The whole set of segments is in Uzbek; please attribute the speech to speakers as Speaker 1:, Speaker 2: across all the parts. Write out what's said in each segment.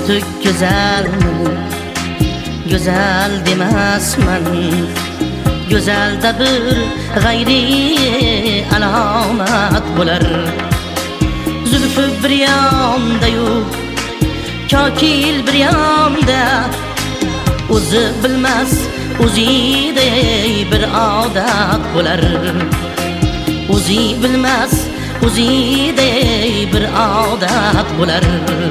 Speaker 1: tutuk güzelmi? Güzel demasman. Güzelda bir gayri alamat bo'lar. Zulfü bir yanda yo'q, kokil bir yanda. O'zi bilmas, o'ziday bir odat bo'lar. O'zi bilmas, o'ziday bir odat bo'lar.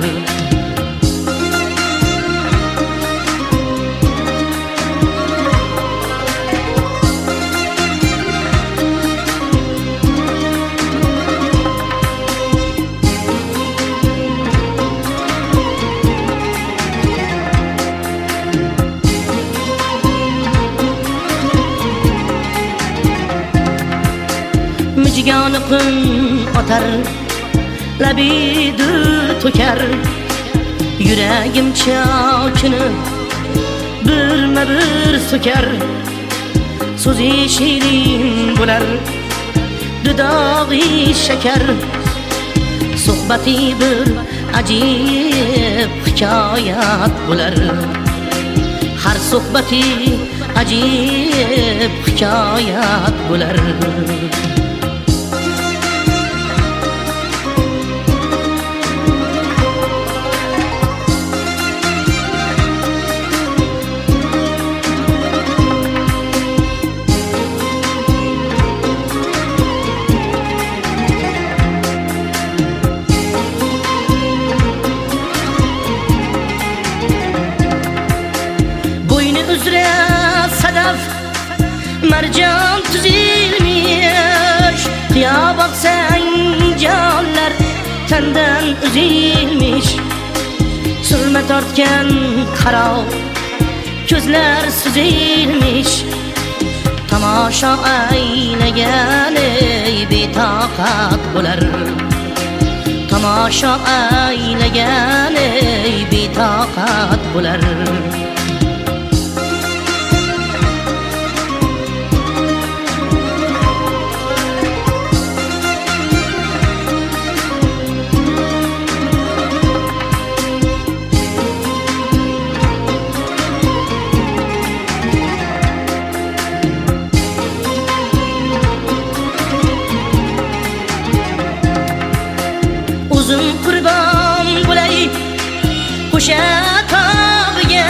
Speaker 1: Müjganıqın atar, labidir to'kar. Yuragim chokini birma-bir so'kar. So'zi shirin bo'lar, dudog'i shakar. Suhbati bir ajib hikoyat bo'lar. Har suhbati ajib hikoyat bo'lar. Üzre sadaf mercan tuzilmiş. Qiya baksan canlar tenden üzilmiş. Sürme tortgan qaro ko'zlar suzilmiş. Tomosha aylagan betoqat bo'lar. Tomosha aylagan betoqat bo'lar. Uzun kurban bo'lay o'sha tog'ga.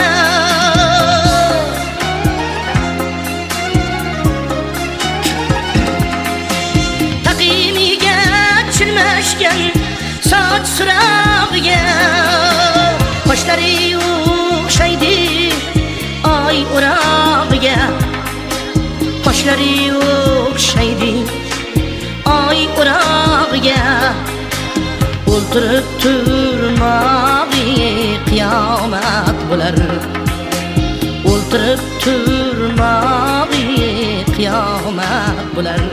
Speaker 1: Taqimiga chirmashgan soch surag'iga. Qoshlari o'xshaydi oy o'rog'iga. Qoshlari o'xshaydi oy o'rog'iga. O'ltirib turmog'i qiyomat bo'lar. O'ltirib turmog'i qiyomat bo'lar.